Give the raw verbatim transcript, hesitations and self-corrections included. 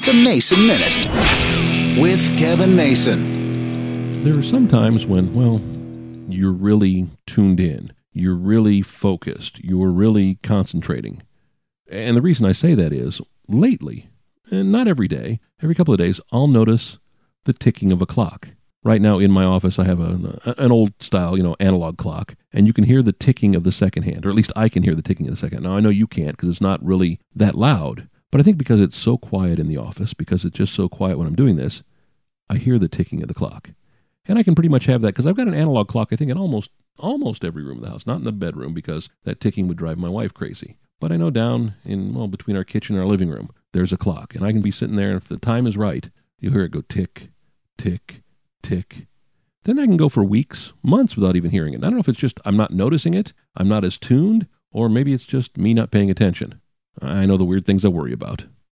The Mason Minute with Kevin Mason. There are some times when, well, you're really tuned in. You're really focused. You're really concentrating. And the reason I say that is, lately, and not every day, every couple of days, I'll notice the ticking of a clock. Right now in my office, I have a, an old style, you know, analog clock, and you can hear the ticking of the second hand, or at least I can hear the ticking of the second hand. Now, I know you can't because it's not really that loud, but I think because it's so quiet in the office, because it's just so quiet when I'm doing this, I hear the ticking of the clock. And I can pretty much have that because I've got an analog clock, I think, in almost almost every room of the house, not in the bedroom because that ticking would drive my wife crazy. But I know down in, well, between our kitchen and our living room, there's a clock, and I can be sitting there, and if the time is right, you'll hear it go tick, tick, tick. Then I can go for weeks, months without even hearing it. I don't know if it's just I'm not noticing it, I'm not as tuned, or maybe it's just me not paying attention. I know the weird things I worry about.